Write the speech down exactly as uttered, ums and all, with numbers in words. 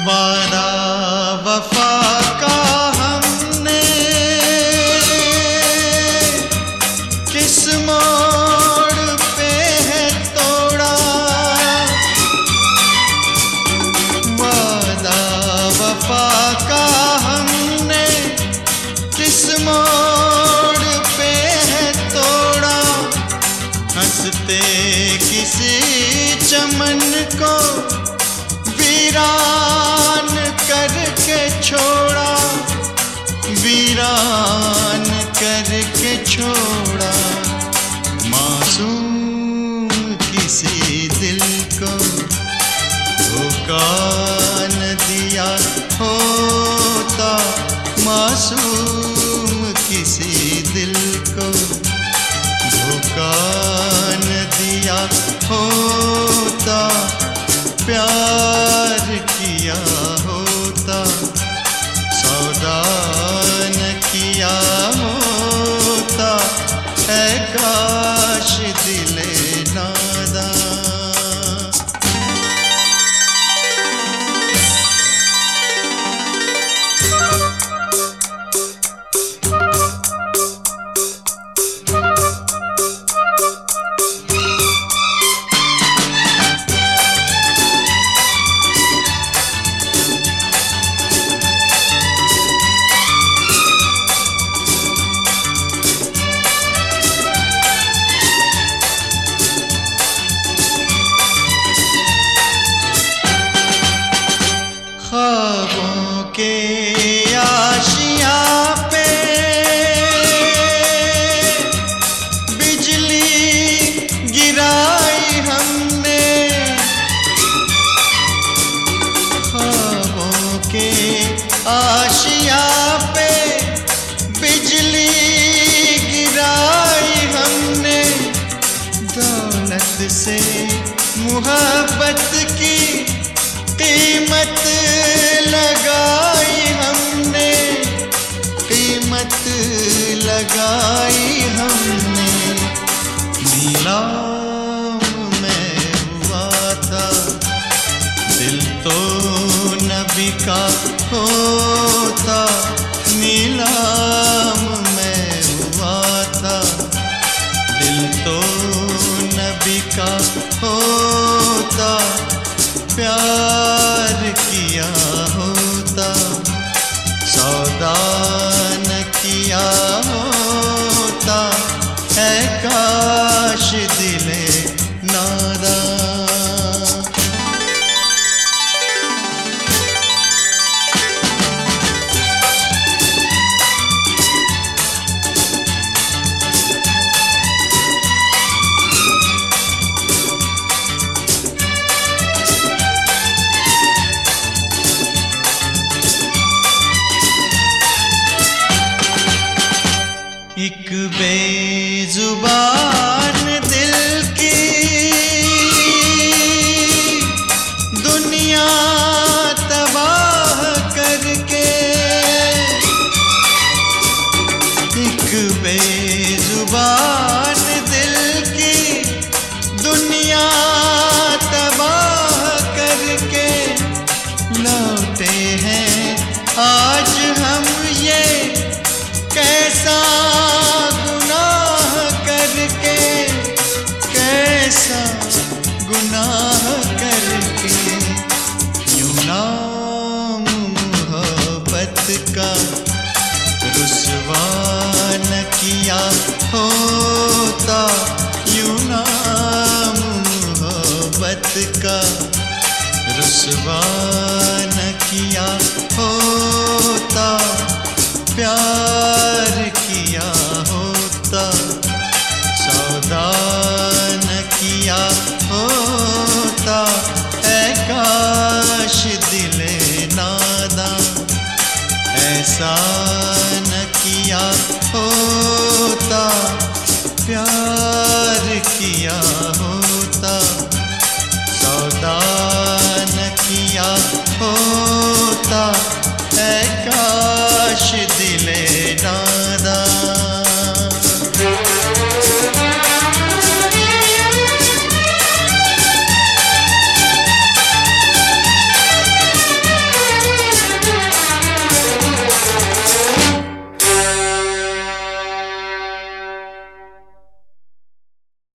वादा वफा का हमने किस मोड़ पे है तोड़ा, वादा वफा का हमने किस मोड़ पे है तोड़ा, हंसते किसी चमन को वीरान करके छोड़ा, वीरान करके छोड़ा। मासूम किसी दिल को धोखा न दिया होता, मासूम किसी दिल को धोखा न दिया होता, प्यार किया होता, सौदा न किया होता, ऐ काश दिले नादां। ख्वाबों के आशियाँ पे बिजली गिराई हमने, ख्वाबों के आशियाँ पे बिजली गिराई हमने, दौलत से मोहब्बत की कीमत लगाई हमने, कीमत लगाई हमने। नीलाम में हुआ था दिल तो न बिका होता, नीलाम में हुआ था दिल तो न बिका होता, प्यार किया होता, सौदा न किया होता, ऐ काश दिले नादां। एक बेजुबान दिल की दुनिया तबाह करके, एक बेजुबान दिल की दुनिया तबाह करके, लौटे हैं आज हम ये कैसा गुनाह करके, कैसा गुनाह करके। यूं नाम मोहब्बत का रुसवा न किया होता, यूं नाम मोहब्बत का रुसवा